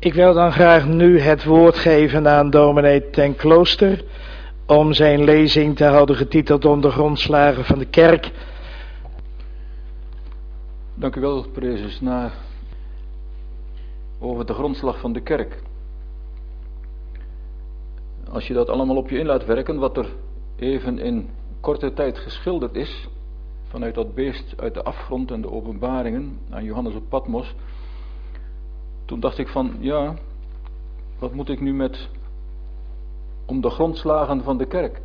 Ik wil dan graag nu het woord geven aan dominee ten Klooster om zijn lezing te houden getiteld Om de grondslagen van de kerk. Dank u wel, prezes. Over de grondslag van de kerk. Als je dat allemaal op je in laat werken, wat er even in korte tijd geschilderd is, vanuit dat beest uit de afgrond en de openbaringen aan Johannes op Patmos, toen dacht ik van, ja, wat moet ik nu met om de grondslagen van de kerk?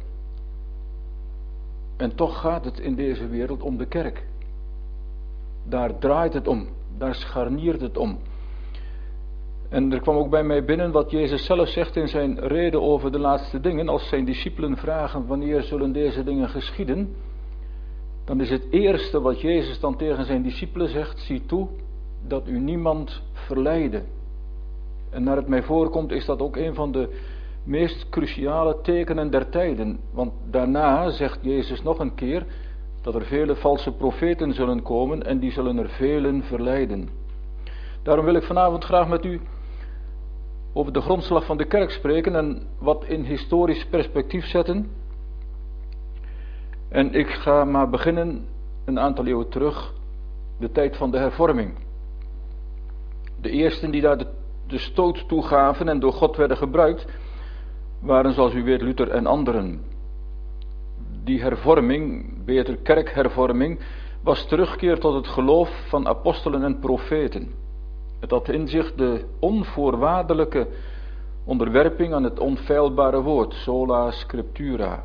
En toch gaat het in deze wereld om de kerk. Daar draait het om, daar scharniert het om. En er kwam ook bij mij binnen wat Jezus zelf zegt in zijn rede over de laatste dingen. Als zijn discipelen vragen wanneer zullen deze dingen geschieden, dan is het eerste wat Jezus dan tegen zijn discipelen zegt: zie toe dat u niemand verleidde. En naar het mij voorkomt is dat ook een van de meest cruciale tekenen der tijden. Want daarna zegt Jezus nog een keer dat er vele valse profeten zullen komen en die zullen er velen verleiden. Daarom wil ik vanavond graag met u over de grondslag van de kerk spreken en wat in historisch perspectief zetten. En ik ga maar beginnen een aantal eeuwen terug, de tijd van de hervorming. De eersten die daar de stoot toegaven en door God werden gebruikt, waren zoals u weet Luther en anderen. Die hervorming, beter kerkhervorming, was terugkeer tot het geloof van apostelen en profeten. Het had in zich de onvoorwaardelijke onderwerping aan het onfeilbare woord, sola scriptura.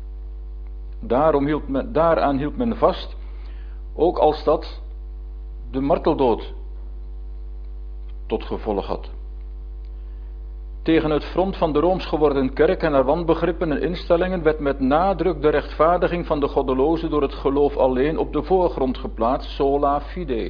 Daaraan hield men vast, ook als dat de marteldood tot gevolg had. Tegen het front van de rooms geworden kerk en haar wanbegrippen en instellingen werd met nadruk de rechtvaardiging van de goddelozen door het geloof alleen op de voorgrond geplaatst, sola fide.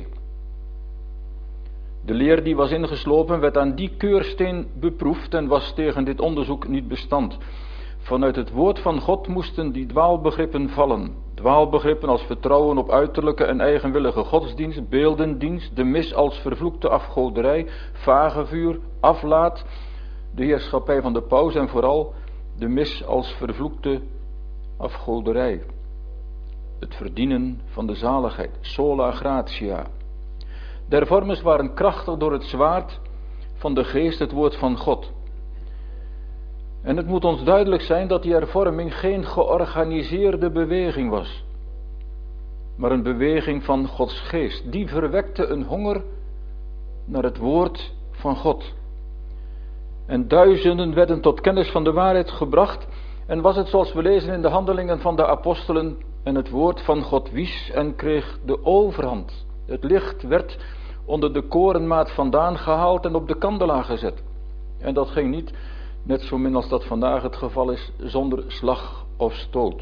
De leer die was ingeslopen werd aan die keursteen beproefd en was tegen dit onderzoek niet bestand. Vanuit het woord van God moesten die dwaalbegrippen vallen. Dwaalbegrippen als vertrouwen op uiterlijke en eigenwillige godsdienst, beeldendienst, de mis als vervloekte afgoderij, vagevuur, aflaat, de heerschappij van de paus en vooral de mis als vervloekte afgoderij. Het verdienen van de zaligheid, sola gratia. De hervormers waren krachtig door het zwaard van de geest, het woord van God. En het moet ons duidelijk zijn dat die hervorming geen georganiseerde beweging was, maar een beweging van Gods geest. Die verwekte een honger naar het woord van God. En duizenden werden tot kennis van de waarheid gebracht. En was het zoals we lezen in de handelingen van de apostelen, en het woord van God wies en kreeg de overhand. Het licht werd onder de korenmaat vandaan gehaald en op de kandelaar gezet. En dat ging niet, net zo min als dat vandaag het geval is, zonder slag of stoot.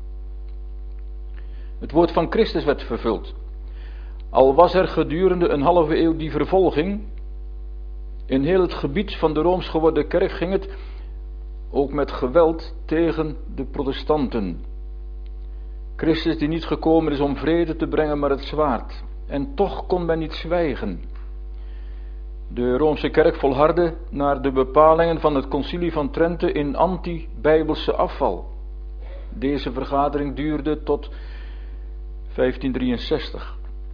Het woord van Christus werd vervuld. Al was er gedurende een halve eeuw die vervolging, in heel het gebied van de Rooms geworden kerk ging het ook met geweld tegen de protestanten. Christus die niet gekomen is om vrede te brengen, maar het zwaard. En toch kon men niet zwijgen. De Roomse kerk volhardde naar de bepalingen van het concilie van Trente in anti-bijbelse afval. Deze vergadering duurde tot 1563.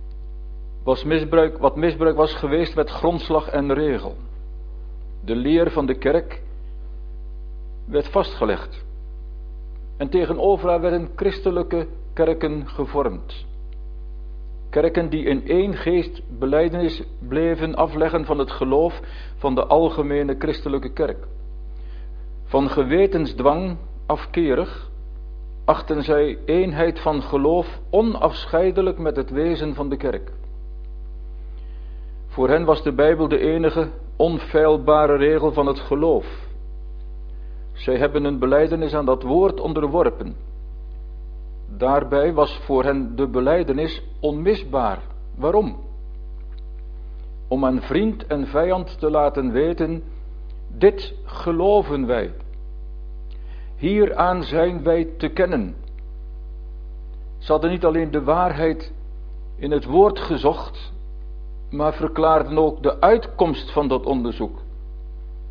Wat misbruik was geweest, werd grondslag en regel. De leer van de kerk werd vastgelegd. En tegenover haar werden christelijke kerken gevormd. Kerken die in één geest belijdenis bleven afleggen van het geloof van de algemene christelijke kerk. Van gewetensdwang afkerig achten zij eenheid van geloof onafscheidelijk met het wezen van de kerk. Voor hen was de Bijbel de enige onfeilbare regel van het geloof. Zij hebben hun belijdenis aan dat woord onderworpen. Daarbij was voor hen de belijdenis onmisbaar. Waarom? Om aan vriend en vijand te laten weten: dit geloven wij. Hieraan zijn wij te kennen. Ze hadden niet alleen de waarheid in het woord gezocht, maar verklaarden ook de uitkomst van dat onderzoek.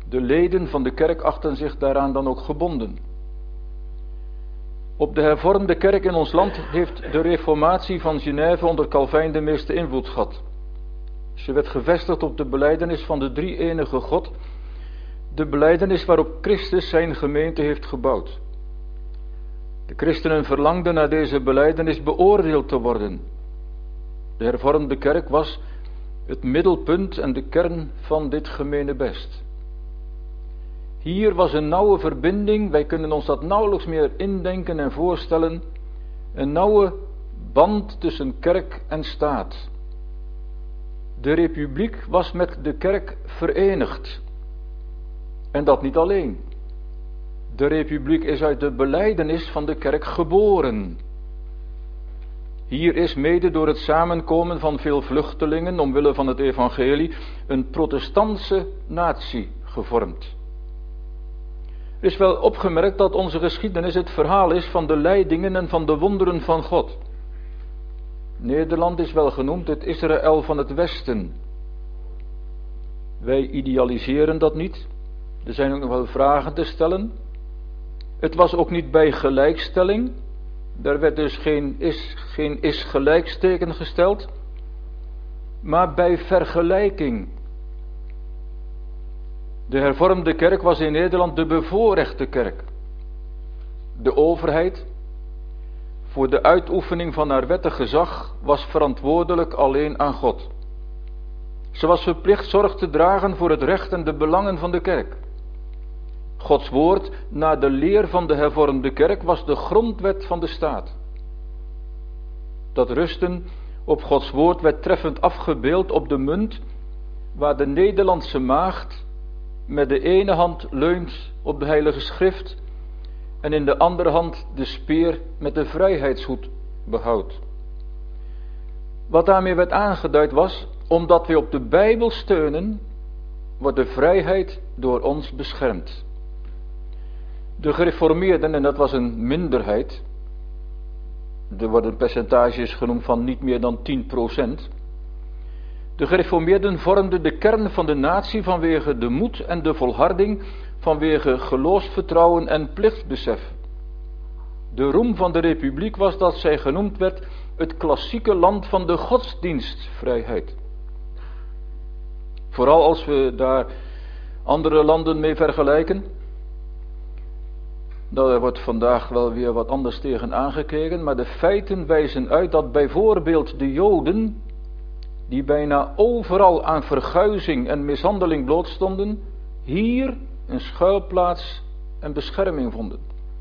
De leden van de kerk achten zich daaraan dan ook gebonden. Op de hervormde kerk in ons land heeft de reformatie van Genève onder Calvijn de meeste invloed gehad. Ze werd gevestigd op de belijdenis van de drie-enige God, de belijdenis waarop Christus zijn gemeente heeft gebouwd. De christenen verlangden naar deze belijdenis beoordeeld te worden. De hervormde kerk was het middelpunt en de kern van dit gemenebest. Hier was een nauwe verbinding, wij kunnen ons dat nauwelijks meer indenken en voorstellen, een nauwe band tussen kerk en staat. De republiek was met de kerk verenigd. En dat niet alleen. De republiek is uit de belijdenis van de kerk geboren. Hier is mede door het samenkomen van veel vluchtelingen omwille van het evangelie een protestantse natie gevormd. Er is wel opgemerkt dat onze geschiedenis het verhaal is van de leidingen en van de wonderen van God. Nederland is wel genoemd het Israël van het Westen. Wij idealiseren dat niet. Er zijn ook nog wel vragen te stellen. Het was ook niet bij gelijkstelling. Daar werd dus geen is gelijksteken gesteld. Maar bij vergelijking. De hervormde kerk was in Nederland de bevoorrechte kerk. De overheid, voor de uitoefening van haar wettig gezag, was verantwoordelijk alleen aan God. Ze was verplicht zorg te dragen voor het recht en de belangen van de kerk. Gods woord, naar de leer van de hervormde kerk, was de grondwet van de staat. Dat rusten op Gods woord werd treffend afgebeeld op de munt, waar de Nederlandse maagd met de ene hand leunt op de heilige schrift en in de andere hand de speer met de vrijheidshoed behoudt. Wat daarmee werd aangeduid was, omdat we op de Bijbel steunen, wordt de vrijheid door ons beschermd. De gereformeerden, en dat was een minderheid, er worden percentages genoemd van niet meer dan 10%. De gereformeerden vormden de kern van de natie vanwege de moed en de volharding, vanwege geloofsvertrouwen en plichtbesef. De roem van de republiek was dat zij genoemd werd het klassieke land van de godsdienstvrijheid. Vooral als we daar andere landen mee vergelijken. Daar wordt vandaag wel weer wat anders tegen aangekeken, maar de feiten wijzen uit dat bijvoorbeeld de Joden, die bijna overal aan verguizing en mishandeling blootstonden, hier een schuilplaats en bescherming vonden.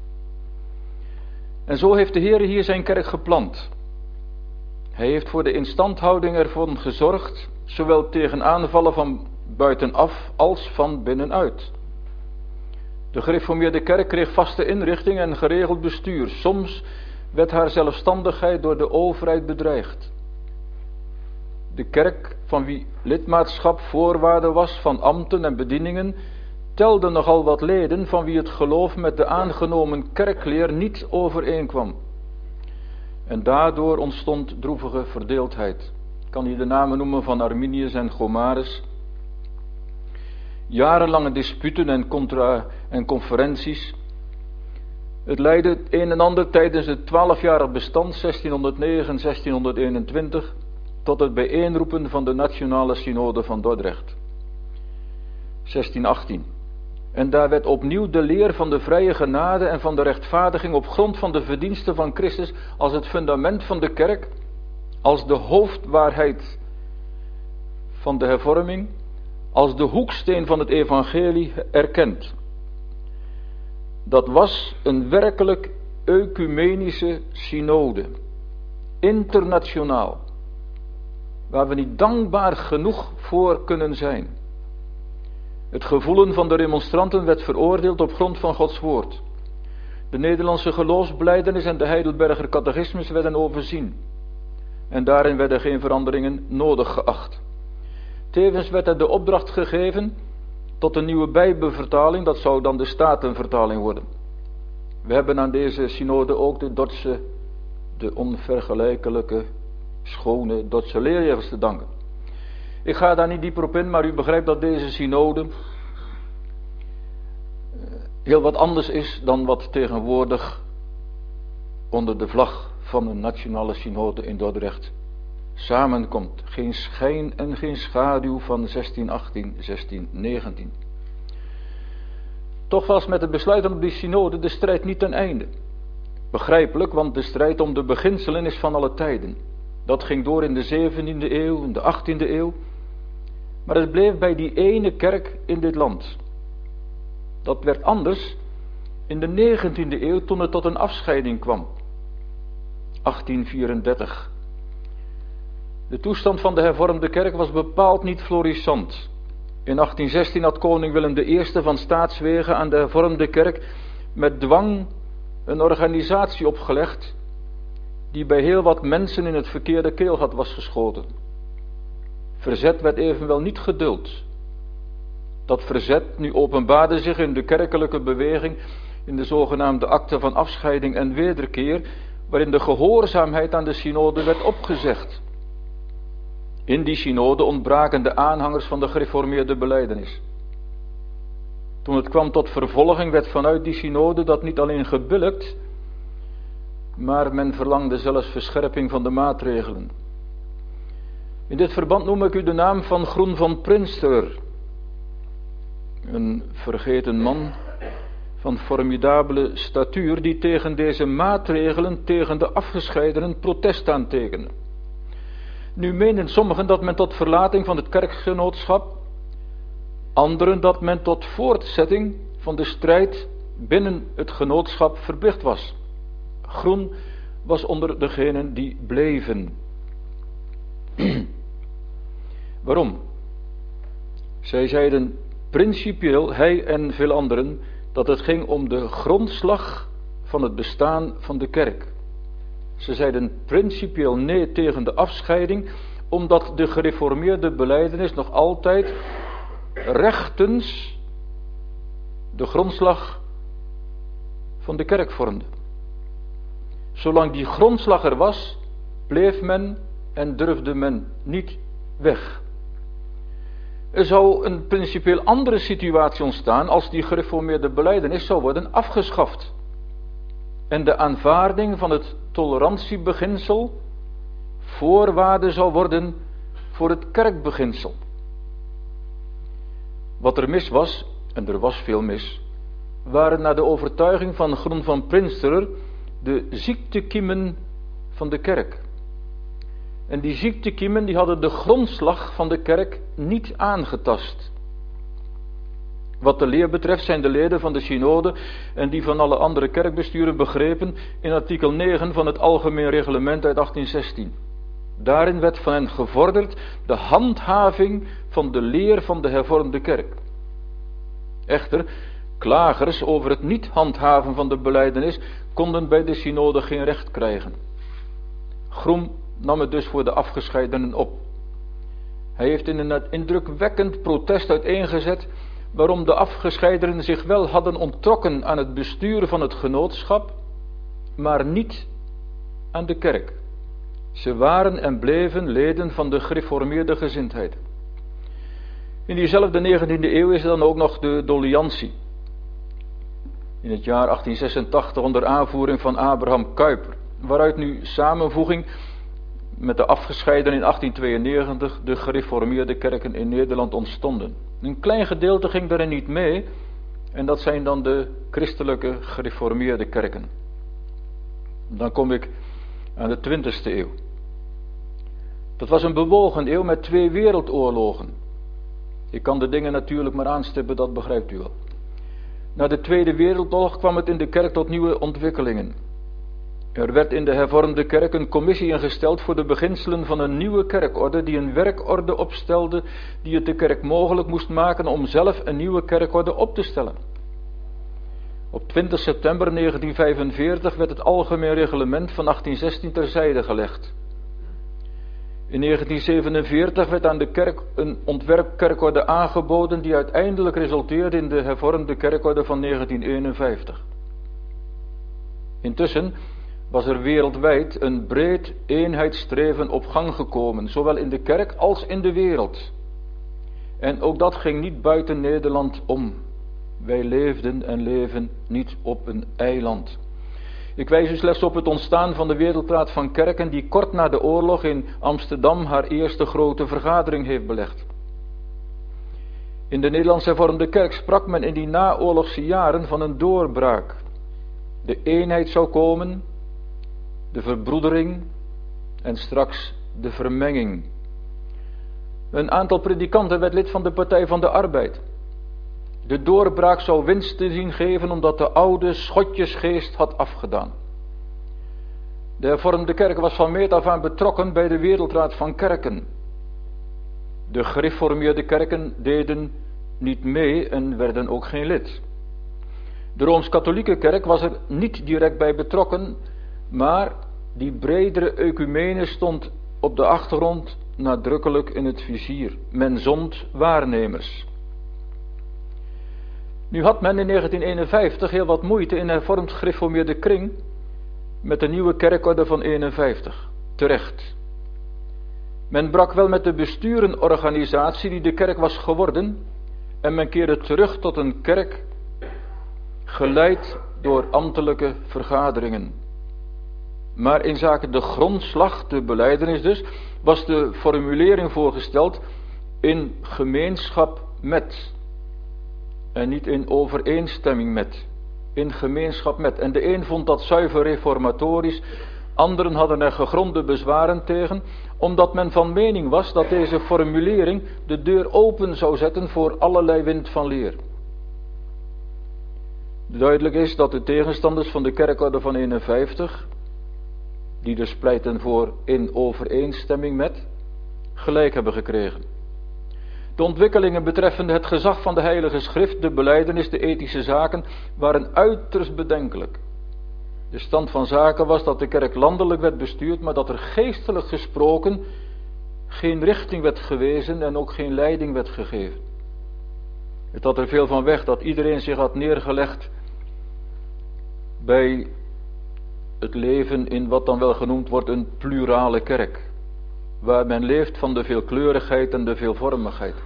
En zo heeft de Heer hier zijn kerk geplant. Hij heeft voor de instandhouding ervan gezorgd, zowel tegen aanvallen van buitenaf als van binnenuit. De gereformeerde kerk kreeg vaste inrichting en geregeld bestuur. Soms werd haar zelfstandigheid door de overheid bedreigd. De kerk, van wie lidmaatschap voorwaarde was van ambten en bedieningen, telde nogal wat leden van wie het geloof met de aangenomen kerkleer niet overeenkwam. En daardoor ontstond droevige verdeeldheid. Ik kan hier de namen noemen van Arminius en Gomarus. Jarenlange disputen en conferenties. Het leidde het een en ander tijdens het 12-jarig bestand 1609-1621 tot het bijeenroepen van de Nationale Synode van Dordrecht. 1618. En daar werd opnieuw de leer van de vrije genade en van de rechtvaardiging op grond van de verdiensten van Christus als het fundament van de kerk, als de hoofdwaarheid van de hervorming, als de hoeksteen van het evangelie erkend. Dat was een werkelijk ecumenische synode, internationaal, waar we niet dankbaar genoeg voor kunnen zijn. Het gevoelen van de remonstranten werd veroordeeld op grond van Gods woord. De Nederlandse geloofsbelijdenis en de Heidelberger catechismus werden overzien. En daarin werden geen veranderingen nodig geacht. Tevens werd er de opdracht gegeven tot een nieuwe Bijbelvertaling, dat zou dan de Statenvertaling worden. We hebben aan deze synode ook de onvergelijkelijke, schone Dordtse leerjagers te danken. Ik ga daar niet dieper op in, maar u begrijpt dat deze synode heel wat anders is dan wat tegenwoordig onder de vlag van een nationale synode in Dordrecht samenkomt. Geen schijn en geen schaduw van 1618, 1619. Toch was met het besluiten op die synode de strijd niet ten einde. Begrijpelijk, want de strijd om de beginselen is van alle tijden. Dat ging door in de 17e eeuw, in de 18e eeuw. Maar het bleef bij die ene kerk in dit land. Dat werd anders in de 19e eeuw toen het tot een afscheiding kwam. 1834. De toestand van de hervormde kerk was bepaald niet florissant. In 1816 had koning Willem I van staatswege aan de hervormde kerk met dwang een organisatie opgelegd die bij heel wat mensen in het verkeerde keelgat was geschoten. Verzet werd evenwel niet geduld. Dat verzet nu openbaarde zich in de kerkelijke beweging in de zogenaamde akte van afscheiding en wederkeer, waarin de gehoorzaamheid aan de synode werd opgezegd. In die synode ontbraken de aanhangers van de gereformeerde belijdenis. Toen het kwam tot vervolging werd vanuit die synode dat niet alleen gebillijkt, maar men verlangde zelfs verscherping van de maatregelen. In dit verband noem ik u de naam van Groen van Prinster, een vergeten man van formidabele statuur die tegen deze maatregelen, tegen de afgescheidenen, protest aantekende. Nu menen sommigen dat men tot verlating van het kerkgenootschap, anderen dat men tot voortzetting van de strijd binnen het genootschap verplicht was. Groen was onder degenen die bleven. Waarom? Zij zeiden principieel, hij en veel anderen, dat het ging om de grondslag van het bestaan van de kerk. Ze zeiden principieel nee tegen de afscheiding, omdat de gereformeerde belijdenis nog altijd rechtens de grondslag van de kerk vormde. Zolang die grondslag er was, bleef men en durfde men niet weg. Er zou een principieel andere situatie ontstaan als die gereformeerde belijdenis zou worden afgeschaft. En de aanvaarding van het tolerantiebeginsel voorwaarde zou worden voor het kerkbeginsel. Wat er mis was, en er was veel mis, waren naar de overtuiging van Groen van Prinsterer de ziektekiemen van de kerk. En die ziektekiemen die hadden de grondslag van de kerk niet aangetast. Wat de leer betreft zijn de leden van de synode en die van alle andere kerkbesturen begrepen in artikel 9 van het Algemeen Reglement uit 1816. Daarin werd van hen gevorderd de handhaving van de leer van de hervormde kerk. Echter, klagers over het niet handhaven van de belijdenis konden bij de synode geen recht krijgen. Groen nam het dus voor de afgescheidenen op. Hij heeft in een indrukwekkend protest uiteengezet waarom de afgescheidenen zich wel hadden onttrokken aan het bestuur van het genootschap, maar niet aan de kerk. Ze waren en bleven leden van de gereformeerde gezindheid. In diezelfde 19e eeuw is er dan ook nog de doliantie. In het jaar 1886 onder aanvoering van Abraham Kuyper, waaruit nu samenvoeging met de afgescheiden in 1892 de gereformeerde kerken in Nederland ontstonden. Een klein gedeelte ging daarin niet mee, en dat zijn dan de christelijke gereformeerde kerken. Dan kom ik aan de 20e eeuw. Dat was een bewogen eeuw met 2 wereldoorlogen. Ik kan de dingen natuurlijk maar aanstippen, dat begrijpt u wel. Na de Tweede Wereldoorlog kwam het in de kerk tot nieuwe ontwikkelingen. Er werd in de hervormde kerk een commissie ingesteld voor de beginselen van een nieuwe kerkorde, die een werkorde opstelde die het de kerk mogelijk moest maken om zelf een nieuwe kerkorde op te stellen. Op 20 september 1945 werd het Algemeen Reglement van 1816 terzijde gelegd. In 1947 werd aan de kerk een ontwerpkerkorde aangeboden die uiteindelijk resulteerde in de hervormde kerkorde van 1951. Intussen was er wereldwijd een breed eenheidsstreven op gang gekomen, zowel in de kerk als in de wereld. En ook dat ging niet buiten Nederland om. Wij leefden en leven niet op een eiland. Ik wijs u slechts op het ontstaan van de Wereldraad van Kerken, die kort na de oorlog in Amsterdam haar eerste grote vergadering heeft belegd. In de Nederlandse Hervormde Kerk sprak men in die naoorlogse jaren van een doorbraak. De eenheid zou komen, de verbroedering en straks de vermenging. Een aantal predikanten werd lid van de Partij van de Arbeid. De doorbraak zou winst te zien geven omdat de oude schotjesgeest had afgedaan. De Hervormde Kerk was van meet af aan betrokken bij de Wereldraad van Kerken. De gereformeerde kerken deden niet mee en werden ook geen lid. De Rooms-Katholieke Kerk was er niet direct bij betrokken, maar die bredere ecumene stond op de achtergrond nadrukkelijk in het vizier. Men zond waarnemers. Nu had men in 1951 heel wat moeite in hervormd gereformeerde kring met de nieuwe kerkorde van 51. Terecht. Men brak wel met de besturenorganisatie die de kerk was geworden en men keerde terug tot een kerk geleid door ambtelijke vergaderingen. Maar in zaken de grondslag, de belijdenis dus, was de formulering voorgesteld in gemeenschap met. En niet in overeenstemming met. In gemeenschap met. En de een vond dat zuiver reformatorisch, anderen hadden er gegronde bezwaren tegen, omdat men van mening was dat deze formulering de deur open zou zetten voor allerlei wind van leer. Duidelijk is dat de tegenstanders van de kerkorde van 51, die dus pleiten voor in overeenstemming met, gelijk hebben gekregen. De ontwikkelingen betreffende het gezag van de Heilige Schrift, de belijdenis, de ethische zaken, waren uiterst bedenkelijk. De stand van zaken was dat de kerk landelijk werd bestuurd, maar dat er geestelijk gesproken geen richting werd gewezen en ook geen leiding werd gegeven. Het had er veel van weg dat iedereen zich had neergelegd bij het leven in wat dan wel genoemd wordt een plurale kerk, waar men leeft van de veelkleurigheid en de veelvormigheid.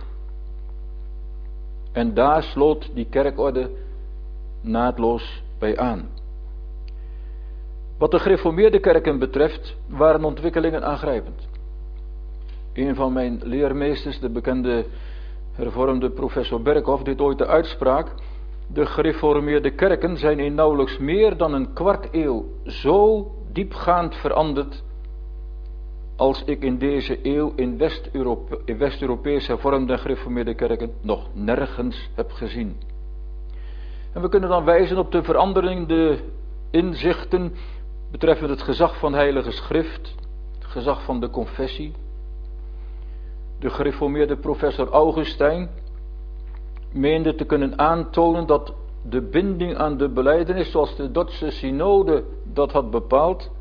En daar sloot die kerkorde naadloos bij aan. Wat de gereformeerde kerken betreft, waren ontwikkelingen aangrijpend. Een van mijn leermeesters, de bekende hervormde professor Berkhoff, deed ooit de uitspraak: de gereformeerde kerken zijn in nauwelijks meer dan een kwart eeuw zo diepgaand veranderd als ik in deze eeuw in West-Europese hervormde en gereformeerde kerken nog nergens heb gezien. En we kunnen dan wijzen op de veranderende inzichten betreffende het gezag van de Heilige Schrift, het gezag van de confessie. De gereformeerde professor Augustijn meende te kunnen aantonen dat de binding aan de belijdenis, zoals de Dordtse synode dat had bepaald,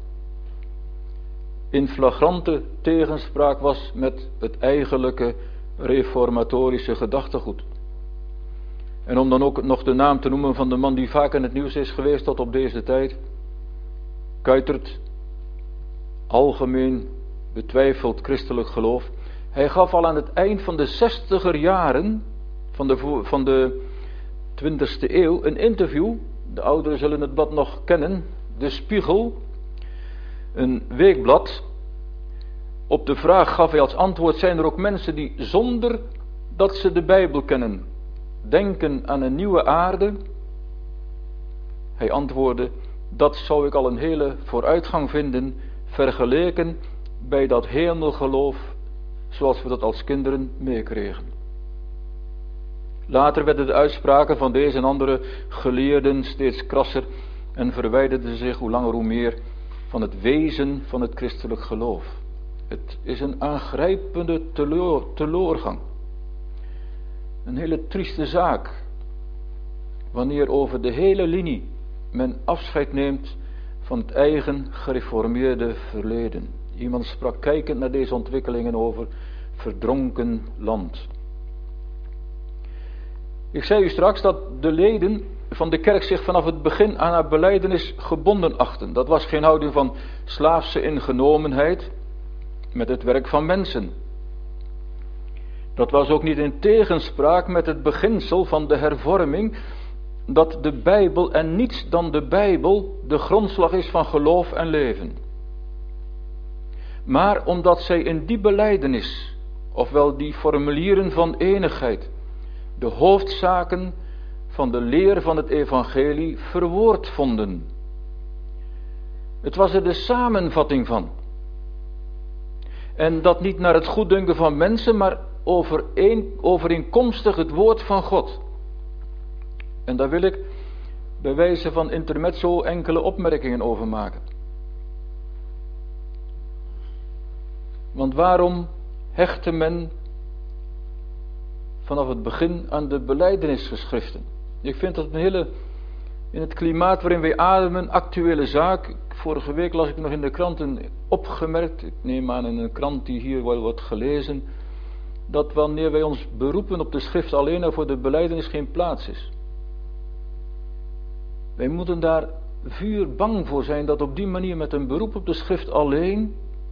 in flagrante tegenspraak was met het eigenlijke reformatorische gedachtegoed. En om dan ook nog de naam te noemen van de man die vaak in het nieuws is geweest tot op deze tijd, Kuijtert, algemeen betwijfeld christelijk geloof. Hij gaf al aan het eind van de 60er jaren van de 20e eeuw een interview, de ouderen zullen het blad nog kennen, De Spiegel, een weekblad. Op de vraag gaf hij als antwoord: zijn er ook mensen die zonder dat ze de Bijbel kennen denken aan een nieuwe aarde? Hij antwoordde: dat zou ik al een hele vooruitgang vinden, vergeleken bij dat hemelgeloof zoals we dat als kinderen meekregen. Later werden de uitspraken van deze en andere geleerden steeds krasser en verwijderden zich hoe langer hoe meer van het wezen van het christelijk geloof. Het is een aangrijpende teleurgang. Een hele trieste zaak, wanneer over de hele linie men afscheid neemt van het eigen gereformeerde verleden. Iemand sprak kijkend naar deze ontwikkelingen over verdronken land. Ik zei u straks dat de leden van de kerk zich vanaf het begin aan haar belijdenis gebonden achten. Dat was geen houding van slaafse ingenomenheid met het werk van mensen. Dat was ook niet in tegenspraak met het beginsel van de hervorming, dat de Bijbel en niets dan de Bijbel de grondslag is van geloof en leven. Maar omdat zij in die belijdenis, ofwel die formulieren van enigheid, de hoofdzaken van de leer van het evangelie verwoord vonden. Het was er de samenvatting van. En dat niet naar het goeddunken van mensen, maar overeenkomstig het woord van God. En daar wil ik bij wijze van intermezzo enkele opmerkingen over maken. Want waarom hechtte men vanaf het begin aan de belijdenisgeschriften? Ik vind dat een hele, in het klimaat waarin wij ademen, actuele zaak. Vorige week las ik nog in de kranten opgemerkt, ik neem aan in een krant die hier wel wordt gelezen, dat wanneer wij ons beroepen op de schrift alleen er voor de belijdenis geen plaats is. Wij moeten daar vuurbang voor zijn dat op die manier met een beroep op de schrift alleen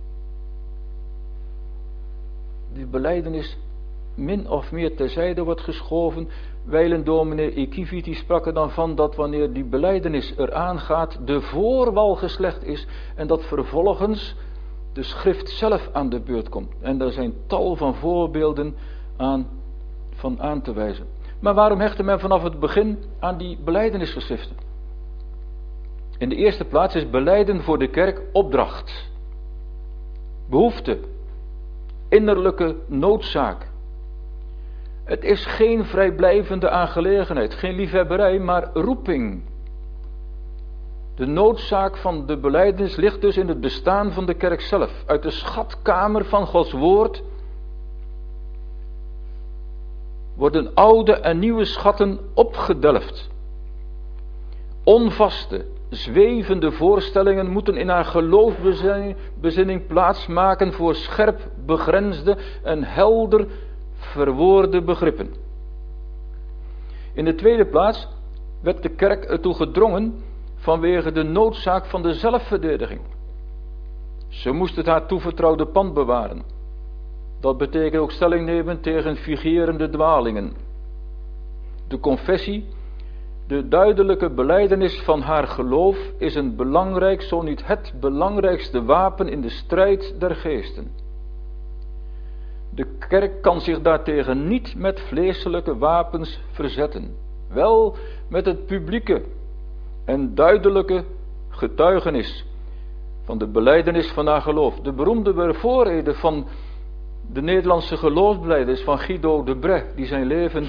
die belijdenis min of meer terzijde wordt geschoven. Wijlen dominee Ekiviti sprak er dan van dat wanneer die belijdenis eraan gaat, de voorwal geslecht is en dat vervolgens de schrift zelf aan de beurt komt. En daar zijn tal van voorbeelden van aan te wijzen. Maar waarom hechtte men vanaf het begin aan die belijdenisgeschriften? In de eerste plaats is belijden voor de kerk opdracht, behoefte, innerlijke noodzaak. Het is geen vrijblijvende aangelegenheid, geen liefhebberij, maar roeping. De noodzaak van de belijdenis ligt dus in het bestaan van de kerk zelf. Uit de schatkamer van Gods woord worden oude en nieuwe schatten opgedelft. Onvaste, zwevende voorstellingen moeten in haar geloofsbezinning plaatsmaken voor scherp begrensde en helder verwoorde begrippen. In de tweede plaats werd de kerk ertoe gedrongen vanwege de noodzaak van de zelfverdediging. Ze moest het haar toevertrouwde pand bewaren. Dat betekent ook stelling nemen tegen vigerende dwalingen. De confessie, de duidelijke belijdenis van haar geloof, is een belangrijk, zo niet het belangrijkste wapen in de strijd der geesten. De kerk kan zich daartegen niet met vleeselijke wapens verzetten. Wel met het publieke en duidelijke getuigenis van de belijdenis van haar geloof. De beroemde voorrede van de Nederlandse geloofsbelijdenis van Guido de Brès, die zijn leven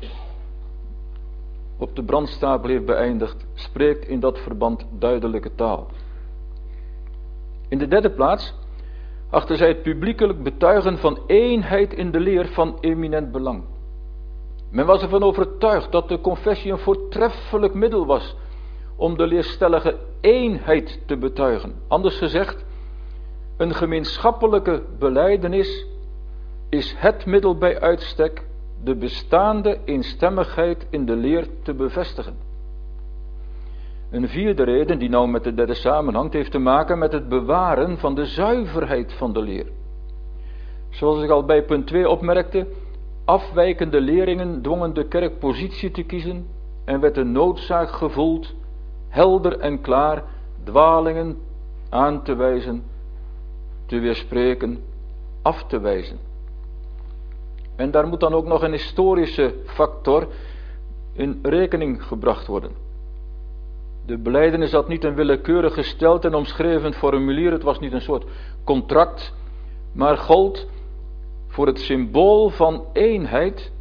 op de brandstapel heeft beëindigd, spreekt in dat verband duidelijke taal. In de derde plaats achter zij het publiekelijk betuigen van eenheid in de leer van eminent belang. Men was ervan overtuigd dat de confessie een voortreffelijk middel was om de leerstellige eenheid te betuigen. Anders gezegd, een gemeenschappelijke belijdenis is het middel bij uitstek de bestaande eenstemmigheid in de leer te bevestigen. Een vierde reden, die nou met de derde samenhangt, heeft te maken met het bewaren van de zuiverheid van de leer. Zoals ik al bij punt 2 opmerkte, afwijkende leringen dwongen de kerk positie te kiezen en werd de noodzaak gevoeld helder en klaar dwalingen aan te wijzen, te weerspreken, af te wijzen. En daar moet dan ook nog een historische factor in rekening gebracht worden. De belijdenis had niet een willekeurig gesteld en omschreven formulier, het was niet een soort contract, maar gold voor het symbool van eenheid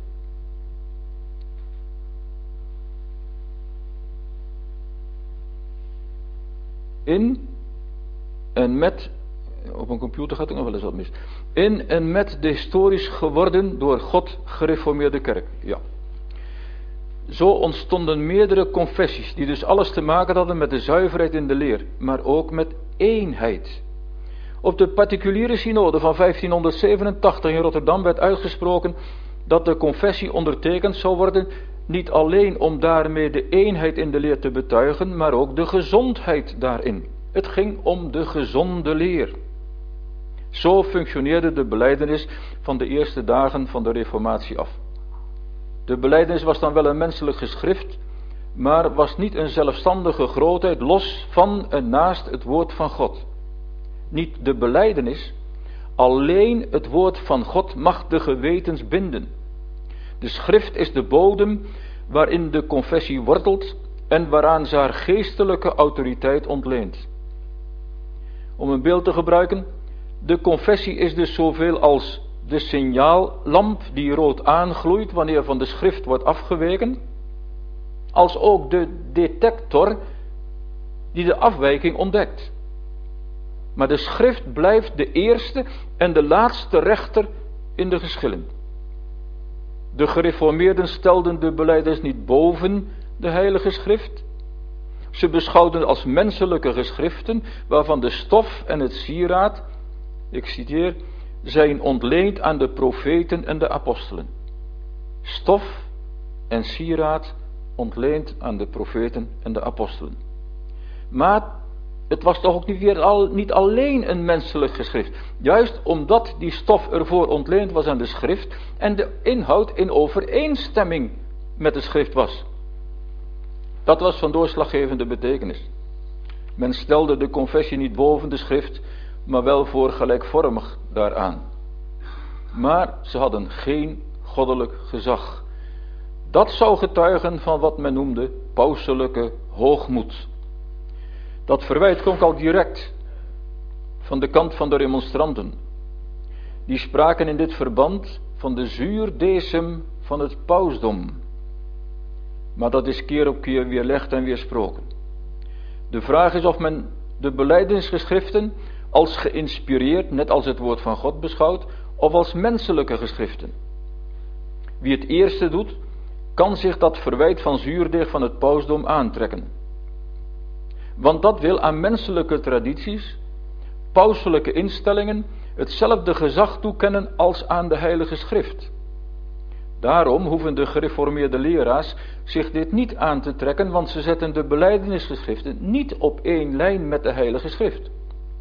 in en met, op een computer gaat ook nog wel eens wat mis, in en met de historisch geworden door God gereformeerde kerk. Ja. Zo ontstonden meerdere confessies, die dus alles te maken hadden met de zuiverheid in de leer, maar ook met eenheid. Op de particuliere synode van 1587 in Rotterdam werd uitgesproken dat de confessie ondertekend zou worden, niet alleen om daarmee de eenheid in de leer te betuigen, maar ook de gezondheid daarin. Het ging om de gezonde leer. Zo functioneerde de belijdenis van de eerste dagen van de reformatie af. De belijdenis was dan wel een menselijk geschrift, maar was niet een zelfstandige grootheid los van en naast het woord van God. Niet de belijdenis, alleen het woord van God mag de gewetens binden. De schrift is de bodem waarin de confessie wortelt en waaraan ze haar geestelijke autoriteit ontleent. Om een beeld te gebruiken, de confessie is dus zoveel als de signaallamp die rood aangloeit wanneer van de schrift wordt afgeweken, als ook de detector die de afwijking ontdekt. Maar de schrift blijft de eerste en de laatste rechter in de geschillen. De gereformeerden stelden de belijdenis niet boven de heilige schrift. Ze beschouwden als menselijke geschriften, waarvan de stof en het sieraad, ik citeer, zijn ontleend aan de profeten en de apostelen. Stof en sieraad ontleend aan de profeten en de apostelen. Maar het was toch ook niet alleen een menselijk geschrift. Juist omdat die stof ervoor ontleend was aan de schrift en de inhoud in overeenstemming met de schrift was. Dat was van doorslaggevende betekenis. Men stelde de confessie niet boven de schrift, maar wel voor gelijkvormig daaraan. Maar ze hadden geen goddelijk gezag. Dat zou getuigen van wat men noemde pauselijke hoogmoed. Dat verwijt klonk al direct van de kant van de remonstranten. Die spraken in dit verband van de zuurdesem van het pausdom. Maar dat is keer op keer weerlegd en weersproken. De vraag is of men de belijdenisgeschriften als geïnspireerd, net als het woord van God beschouwt, of als menselijke geschriften. Wie het eerste doet, kan zich dat verwijt van zuurdeeg van het pausdom aantrekken. Want dat wil aan menselijke tradities, pauselijke instellingen, hetzelfde gezag toekennen als aan de heilige schrift. Daarom hoeven de gereformeerde leraars zich dit niet aan te trekken, want ze zetten de belijdenisgeschriften niet op één lijn met de heilige schrift.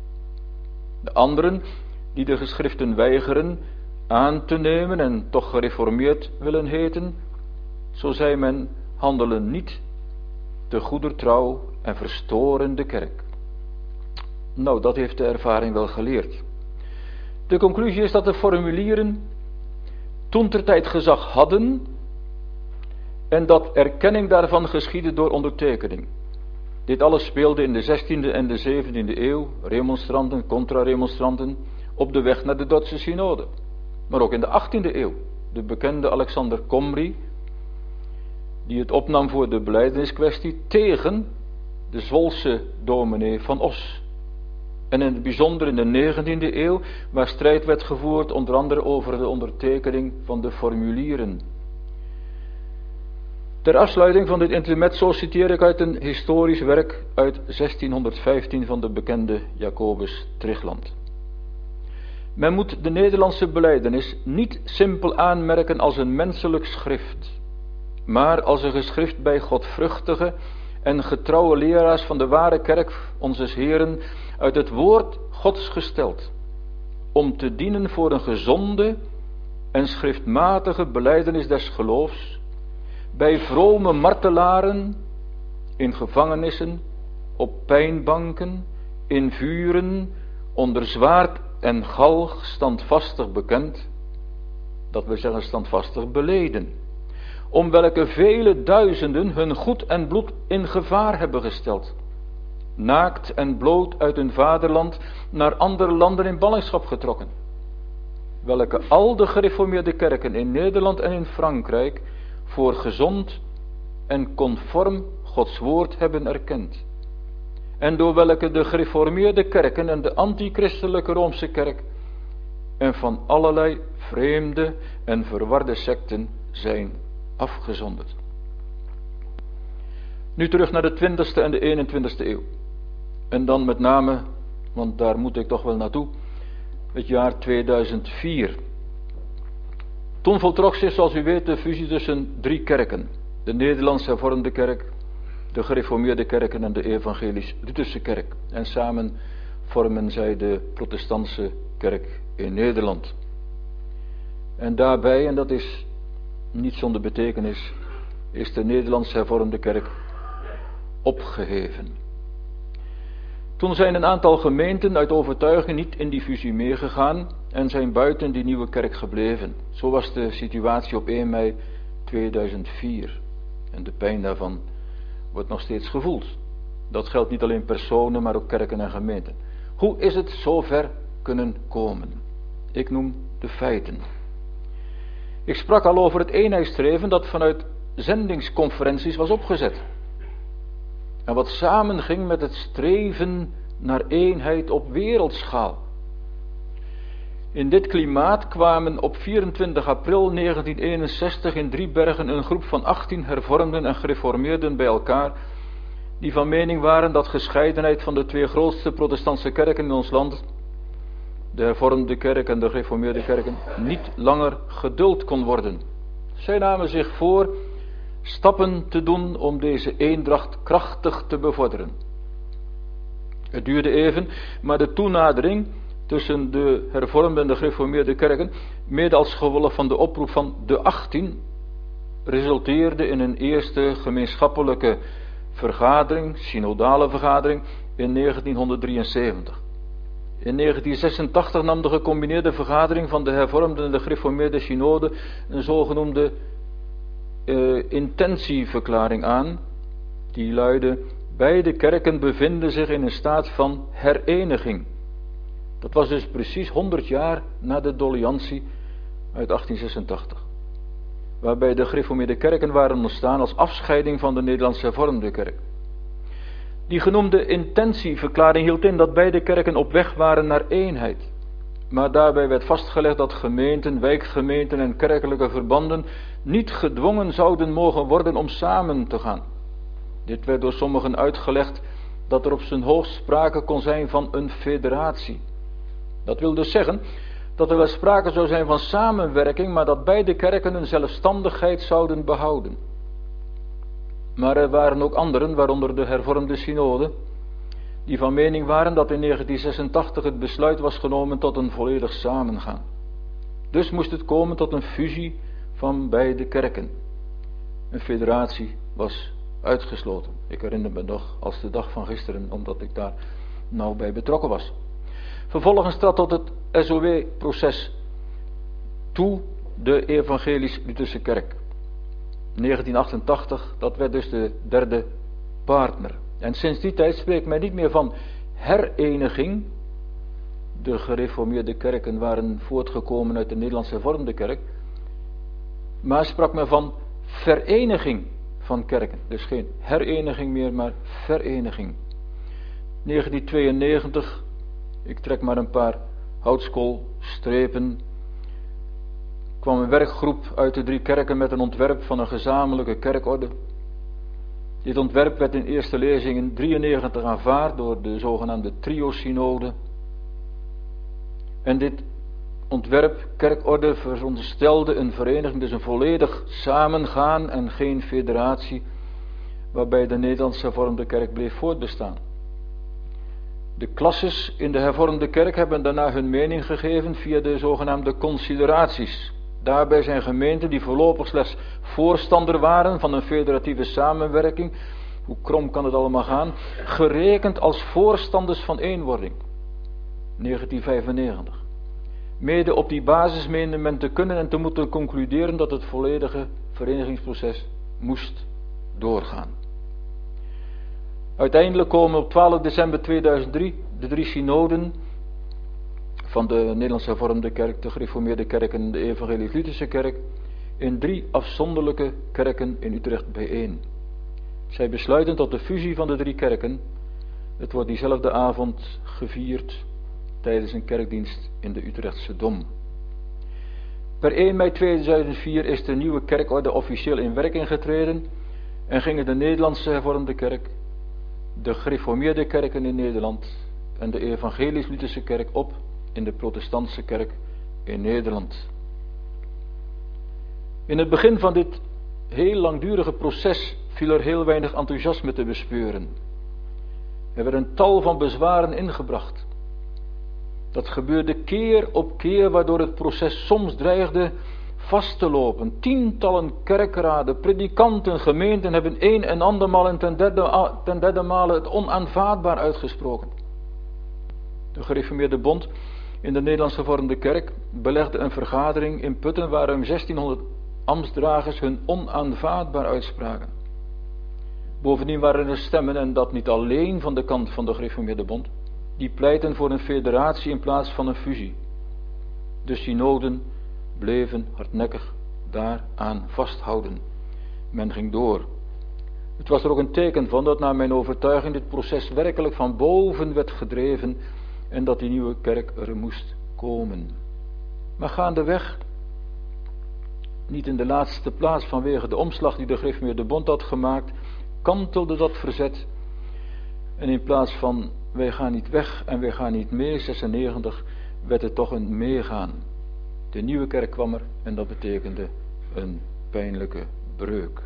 De anderen, die de geschriften weigeren aan te nemen en toch gereformeerd willen heten, zo zei men, handelen niet te goeder trouw en verstoren de kerk. Nou, dat heeft de ervaring wel geleerd. De conclusie is dat de formulieren toentertijd gezag hadden en dat erkenning daarvan geschiedde door ondertekening. Dit alles speelde in de 16e en de 17e eeuw, remonstranten, contra-remonstranten, op de weg naar de Dordtse synode. Maar ook in de 18e eeuw, de bekende Alexander Comrie, die het opnam voor de belijdeniskwestie tegen de Zwolse dominee van Os. En in het bijzonder in de 19e eeuw, waar strijd werd gevoerd, onder andere over de ondertekening van de formulieren. Ter afsluiting van dit intermezzo citeer ik uit een historisch werk uit 1615 van de bekende Jacobus Trigland. Men moet de Nederlandse belijdenis niet simpel aanmerken als een menselijk schrift, maar als een geschrift bij godvruchtige en getrouwe leraars van de ware kerk onzes Heren uit het woord Gods gesteld, om te dienen voor een gezonde en schriftmatige belijdenis des geloofs, bij vrome martelaren, in gevangenissen, op pijnbanken, in vuren, onder zwaard en galg standvastig bekend, dat we zeggen standvastig beleden, om welke vele duizenden hun goed en bloed in gevaar hebben gesteld, naakt en bloot uit hun vaderland naar andere landen in ballingschap getrokken, welke al de gereformeerde kerken in Nederland en in Frankrijk voor gezond en conform Gods woord hebben erkend, en door welke de gereformeerde kerken en de antichristelijke Roomse kerk en van allerlei vreemde en verwarde secten zijn afgezonderd. Nu terug naar de 20e en de 21e eeuw. En dan met name, want daar moet ik toch wel naartoe, het jaar 2004. Toen voltrok zich, zoals u weet, de fusie tussen 3 kerken. De Nederlandse hervormde kerk, de gereformeerde kerken en de evangelisch-Lutherse kerk. En samen vormen zij de protestantse kerk in Nederland. En daarbij, en dat is niet zonder betekenis, is de Nederlandse hervormde kerk opgeheven. Toen zijn een aantal gemeenten uit overtuiging niet in die fusie meegegaan en zijn buiten die nieuwe kerk gebleven. Zo was de situatie op 1 mei 2004. En de pijn daarvan wordt nog steeds gevoeld. Dat geldt niet alleen personen, maar ook kerken en gemeenten. Hoe is het zover kunnen komen? Ik noem de feiten. Ik sprak al over het eenheidsstreven dat vanuit zendingsconferenties was opgezet. En wat samenging met het streven naar eenheid op wereldschaal. In dit klimaat kwamen op 24 april 1961 in Driebergen een groep van 18 hervormden en gereformeerden bij elkaar, die van mening waren dat gescheidenheid van de twee grootste protestantse kerken in ons land, de hervormde kerk en de gereformeerde kerken, niet langer geduld kon worden. Zij namen zich voor stappen te doen om deze eendracht krachtig te bevorderen. Het duurde even, maar de toenadering tussen de hervormde en de gereformeerde kerken, mede als gevolg van de oproep van de 18, resulteerde in een eerste gemeenschappelijke vergadering, synodale vergadering, in 1973. In 1986 nam de gecombineerde vergadering van de hervormde en de gereformeerde synode een zogenoemde intentieverklaring aan, die luidde: beide kerken bevinden zich in een staat van hereniging. Dat was dus precies 100 jaar na de doliantie uit 1886, waarbij de gereformeerde kerken waren ontstaan als afscheiding van de Nederlandse hervormde kerk. Die genoemde intentieverklaring hield in dat beide kerken op weg waren naar eenheid. Maar daarbij werd vastgelegd dat gemeenten, wijkgemeenten en kerkelijke verbanden niet gedwongen zouden mogen worden om samen te gaan. Dit werd door sommigen uitgelegd dat er op zijn hoogst sprake kon zijn van een federatie. Dat wil dus zeggen dat er wel sprake zou zijn van samenwerking, maar dat beide kerken hun zelfstandigheid zouden behouden. Maar er waren ook anderen, waaronder de hervormde synode, die van mening waren dat in 1986 het besluit was genomen tot een volledig samengaan. Dus moest het komen tot een fusie van beide kerken. Een federatie was uitgesloten. Ik herinner me nog als de dag van gisteren, omdat ik daar nauw bij betrokken was. Vervolgens trad tot het SOW-proces toe de Evangelisch-Lutherse Kerk. 1988, dat werd dus de derde partner. En sinds die tijd spreekt men niet meer van hereniging. De gereformeerde kerken waren voortgekomen uit de Nederlandse hervormde kerk. Maar sprak men van vereniging van kerken. Dus geen hereniging meer, maar vereniging. 1992, ik trek maar een paar houtskoolstrepen, kwam een werkgroep uit de 3 kerken met een ontwerp van een gezamenlijke kerkorde. Dit ontwerp werd in eerste lezing in 1993 aanvaard door de zogenaamde trio-synode. En dit ontwerp, kerkorde, veronderstelde een vereniging, dus een volledig samengaan en geen federatie, waarbij de Nederlandse hervormde kerk bleef voortbestaan. De klasses in de hervormde kerk hebben daarna hun mening gegeven via de zogenaamde consideraties. Daarbij zijn gemeenten die voorlopig slechts voorstander waren van een federatieve samenwerking, hoe krom kan het allemaal gaan, gerekend als voorstanders van eenwording. 1995. Mede op die basis meende men te kunnen en te moeten concluderen dat het volledige verenigingsproces moest doorgaan. Uiteindelijk komen op 12 december 2003 de 3 synoden van de Nederlandse hervormde kerk, de gereformeerde kerk en de Evangelisch-Lutherse kerk in 3 afzonderlijke kerken in Utrecht bijeen. Zij besluiten tot de fusie van de 3 kerken. Het wordt diezelfde avond gevierd tijdens een kerkdienst in de Utrechtse Dom. Per 1 mei 2004 is de nieuwe kerkorde officieel in werking getreden en gingen de Nederlandse hervormde kerk, de gereformeerde kerken in Nederland en de Evangelisch-Lutherse kerk op in de protestantse kerk in Nederland. In het begin van dit heel langdurige proces viel er heel weinig enthousiasme te bespeuren. Er werden tal van bezwaren ingebracht. Dat gebeurde keer op keer, waardoor het proces soms dreigde vast te lopen. Tientallen kerkraden, predikanten, gemeenten hebben een en andermaal en ten derde male het onaanvaardbaar uitgesproken. De Gereformeerde Bond in de Nederlands Hervormde Kerk belegde een vergadering in Putten waar ruim 1600 ambtsdragers hun onaanvaardbaar uitspraken. Bovendien waren er stemmen, en dat niet alleen van de kant van de Gereformeerde Bond, die pleiten voor een federatie in plaats van een fusie. De synoden bleven hardnekkig daaraan vasthouden. Men ging door. Het was er ook een teken van dat naar mijn overtuiging dit proces werkelijk van boven werd gedreven en dat die nieuwe kerk er moest komen. Maar gaandeweg, niet in de laatste plaats vanwege de omslag die de Gereformeerde Bond had gemaakt, kantelde dat verzet. En in plaats van wij gaan niet weg en wij gaan niet mee, 96, werd het toch een meegaan. De nieuwe kerk kwam er en dat betekende een pijnlijke breuk.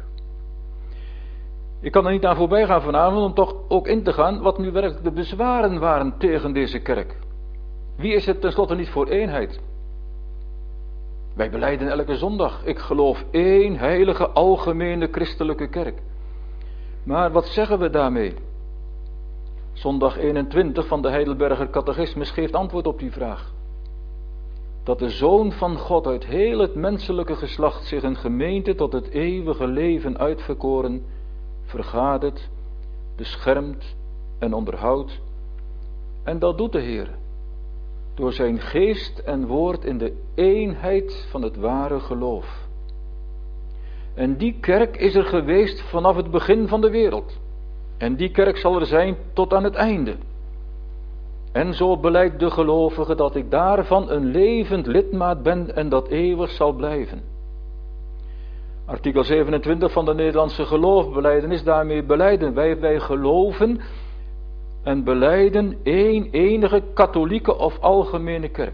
Ik kan er niet aan voorbij gaan vanavond om toch ook in te gaan wat nu werkelijk de bezwaren waren tegen deze kerk. Wie is het tenslotte niet voor eenheid? Wij belijden elke zondag, ik geloof één heilige algemene christelijke kerk. Maar wat zeggen we daarmee? Zondag 21 van de Heidelberger Catechismus geeft antwoord op die vraag. Dat de Zoon van God uit heel het menselijke geslacht zich een gemeente tot het eeuwige leven uitverkoren, vergadert, beschermt en onderhoudt. En dat doet de Heer, door zijn geest en woord in de eenheid van het ware geloof. En die kerk is er geweest vanaf het begin van de wereld. En die kerk zal er zijn tot aan het einde. En zo belijdt de gelovige dat ik daarvan een levend lidmaat ben en dat eeuwig zal blijven. Artikel 27 van de Nederlandse geloofbelijdenis, daarmee belijden wij geloven en belijden één enige katholieke of algemene kerk.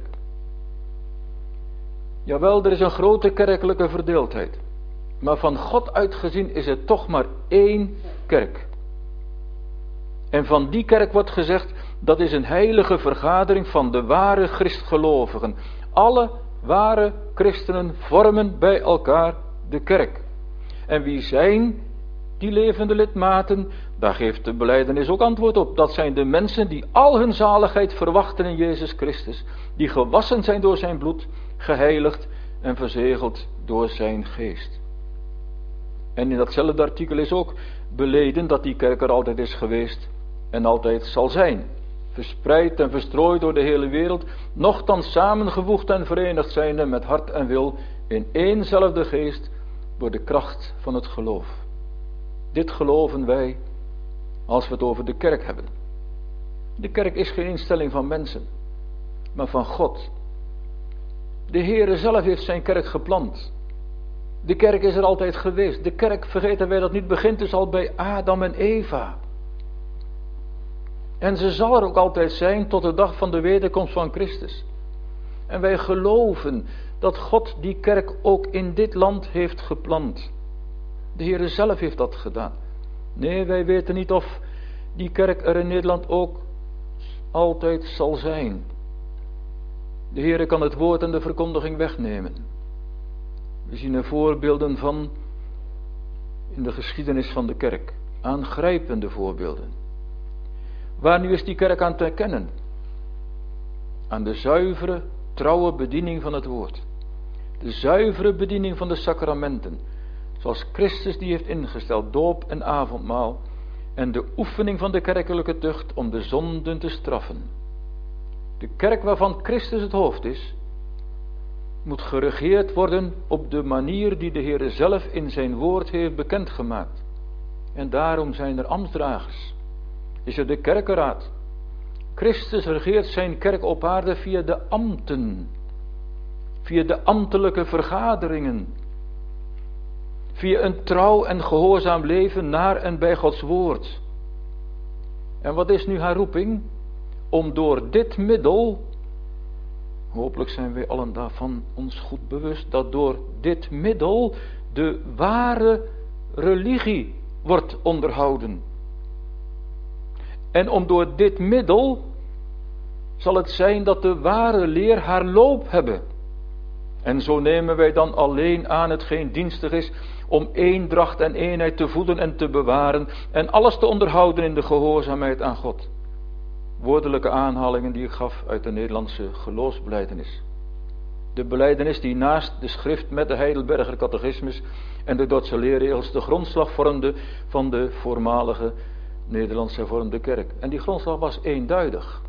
Jawel, er is een grote kerkelijke verdeeldheid. Maar van God uitgezien is het toch maar één kerk. En van die kerk wordt gezegd, dat is een heilige vergadering van de ware christgelovigen. Alle ware christenen vormen bij elkaar de kerk. En wie zijn die levende lidmaten? Daar geeft de belijdenis ook antwoord op. Dat zijn de mensen die al hun zaligheid verwachten in Jezus Christus. Die gewassen zijn door zijn bloed, geheiligd en verzegeld door zijn geest. En in datzelfde artikel is ook beleden dat die kerk er altijd is geweest en altijd zal zijn. Verspreid en verstrooid door de hele wereld, nochtans samengevoegd en verenigd zijnde met hart en wil in éénzelfde geest door de kracht van het geloof. Dit geloven wij als we het over de kerk hebben. De kerk is geen instelling van mensen, maar van God. De Heere zelf heeft zijn kerk geplant. De kerk is er altijd geweest. De kerk, vergeten wij dat niet, begint dus al bij Adam en Eva. En ze zal er ook altijd zijn tot de dag van de wederkomst van Christus. En wij geloven dat God die kerk ook in dit land heeft geplant. De Heere zelf heeft dat gedaan. Nee, wij weten niet of die kerk er in Nederland ook altijd zal zijn. De Heere kan het woord en de verkondiging wegnemen. We zien er voorbeelden van in de geschiedenis van de kerk. Aangrijpende voorbeelden. Waar nu is die kerk aan te herkennen? Aan de zuivere, trouwe bediening van het woord. De zuivere bediening van de sacramenten. Zoals Christus die heeft ingesteld, doop en avondmaal. En de oefening van de kerkelijke tucht om de zonden te straffen. De kerk waarvan Christus het hoofd is, moet geregeerd worden op de manier die de Heer zelf in zijn woord heeft bekendgemaakt. En daarom zijn er ambtsdragers. Is er de kerkenraad. Christus regeert zijn kerk op aarde via de ambten. Via de ambtelijke vergaderingen. Via een trouw en gehoorzaam leven naar en bij Gods woord. En wat is nu haar roeping? Om door dit middel, hopelijk zijn wij allen daarvan ons goed bewust, dat door dit middel de ware religie wordt onderhouden. En om door dit middel zal het zijn dat de ware leer haar loop hebben. En zo nemen wij dan alleen aan hetgeen dienstig is om eendracht en eenheid te voeden en te bewaren en alles te onderhouden in de gehoorzaamheid aan God. Woordelijke aanhalingen die ik gaf uit de Nederlandse geloofsbelijdenis. De belijdenis die naast de schrift met de Heidelberger catechismus en de Dordtse leerregels de grondslag vormde van de voormalige Nederlandse hervormde kerk. En die grondslag was eenduidig.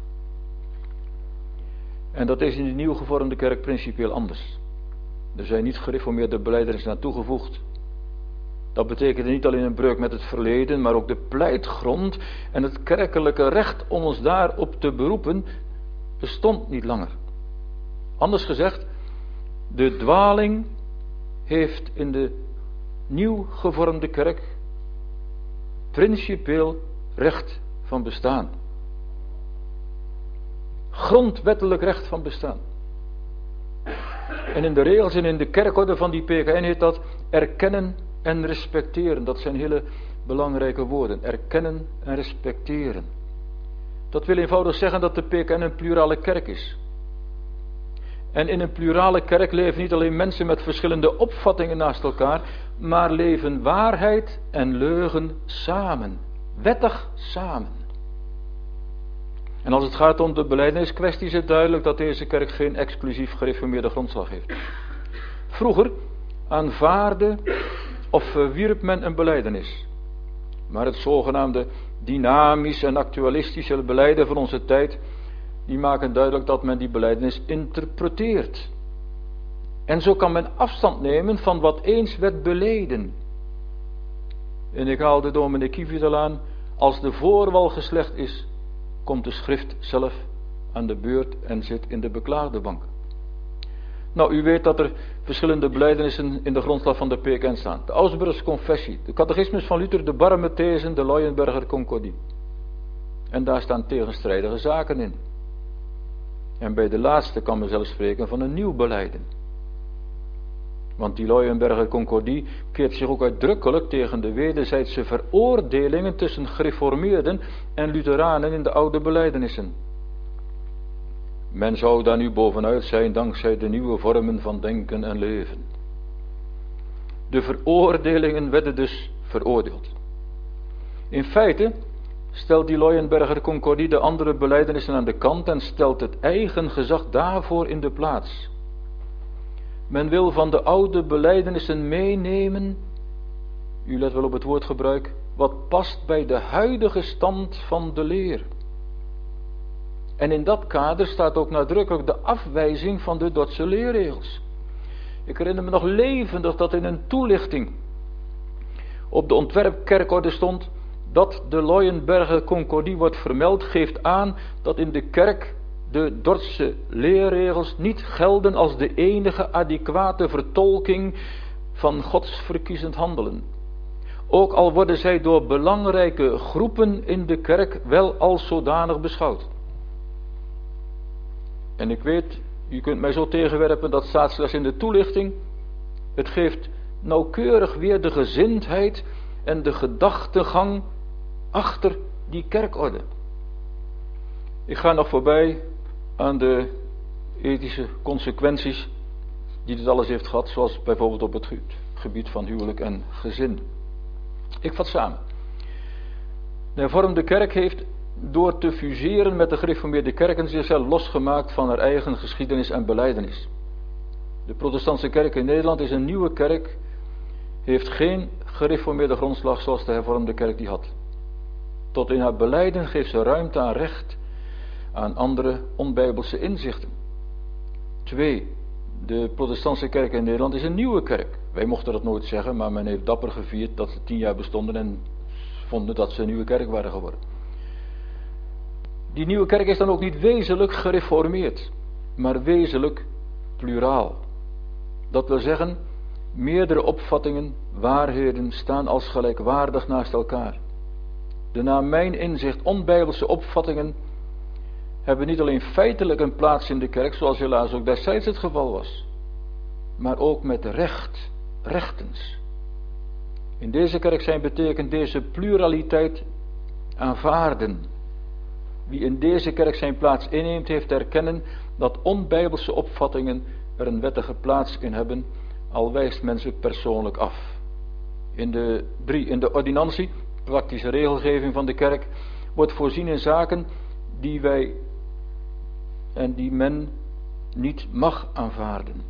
En dat is in de nieuw gevormde kerk principieel anders. Er zijn niet gereformeerde belijdenissen aan toegevoegd. Dat betekende niet alleen een breuk met het verleden, maar ook de pleitgrond en het kerkelijke recht om ons daarop te beroepen bestond niet langer. Anders gezegd, de dwaling heeft in de nieuw gevormde kerk principieel recht van bestaan. Grondwettelijk recht van bestaan. En in de regels en in de kerkorde van die PKN heet dat erkennen en respecteren. Dat zijn hele belangrijke woorden. Erkennen en respecteren. Dat wil eenvoudig zeggen dat de PKN een plurale kerk is. En in een plurale kerk leven niet alleen mensen met verschillende opvattingen naast elkaar, maar leven waarheid en leugen samen. Wettig samen. En als het gaat om de belijdeniskwestie is het duidelijk dat deze kerk geen exclusief gereformeerde grondslag heeft. Vroeger aanvaarde of verwierp men een belijdenis. Maar het zogenaamde dynamisch en actualistische belijden van onze tijd, die maken duidelijk dat men die belijdenis interpreteert. En zo kan men afstand nemen van wat eens werd beleden. En ik haal de dominee Kieviedel aan, als de voorwal geslecht is, komt de schrift zelf aan de beurt en zit in de beklaagde bank. Nou, u weet dat er verschillende belijdenissen in de grondslag van de PKN staan. De Augsburgse Confessie, de Catechismus van Luther, de Barmethesen, de Leuenberger Concordie. En daar staan tegenstrijdige zaken in. En bij de laatste kan men zelfs spreken van een nieuw belijden. Want die Leuenberger Concordie keert zich ook uitdrukkelijk tegen de wederzijdse veroordelingen tussen gereformeerden en Lutheranen in de oude belijdenissen. Men zou daar nu bovenuit zijn dankzij de nieuwe vormen van denken en leven. De veroordelingen werden dus veroordeeld. In feite stelt die Leuenberger Concordie de andere belijdenissen aan de kant en stelt het eigen gezag daarvoor in de plaats. Men wil van de oude belijdenissen meenemen, u let wel op het woordgebruik, wat past bij de huidige stand van de leer. En in dat kader staat ook nadrukkelijk de afwijzing van de Dordtse leerregels. Ik herinner me nog levendig dat in een toelichting op de ontwerpkerkorde stond dat de Leuenberger Concordie wordt vermeld, geeft aan dat in de kerk de Dordtse leerregels niet gelden als de enige adequate vertolking van Gods verkiezend handelen. Ook al worden zij door belangrijke groepen in de kerk wel als zodanig beschouwd. En ik weet, u kunt mij zo tegenwerpen, dat staat slechts in de toelichting. Het geeft nauwkeurig weer de gezindheid en de gedachtegang achter die kerkorde. Ik ga nog voorbij aan de ethische consequenties die dit alles heeft gehad, zoals bijvoorbeeld op het gebied van huwelijk en gezin. Ik vat samen. De hervormde kerk heeft door te fuseren met de gereformeerde kerken zichzelf losgemaakt van haar eigen geschiedenis en belijdenis. De protestantse kerk in Nederland is een nieuwe kerk, heeft geen gereformeerde grondslag zoals de hervormde kerk die had. Tot in haar belijden geeft ze ruimte aan recht aan andere onbijbelse inzichten. 2. De protestantse kerk in Nederland is een nieuwe kerk. Wij mochten dat nooit zeggen, maar men heeft dapper gevierd dat ze 10 jaar bestonden en vonden dat ze een nieuwe kerk waren geworden. Die nieuwe kerk is dan ook niet wezenlijk gereformeerd, maar wezenlijk pluraal. Dat wil zeggen, meerdere opvattingen, waarheden staan als gelijkwaardig naast elkaar. De naar mijn inzicht onbijbelse opvattingen hebben niet alleen feitelijk een plaats in de kerk, zoals helaas ook destijds het geval was, maar ook met rechtens. In deze kerk zijn betekent deze pluraliteit aanvaarden. Wie in deze kerk zijn plaats inneemt, heeft te erkennen dat onbijbelse opvattingen er een wettige plaats in hebben, al wijst men ze persoonlijk af. In de ordinantie, praktische regelgeving van de kerk, wordt voorzien in zaken die wij en die men niet mag aanvaarden.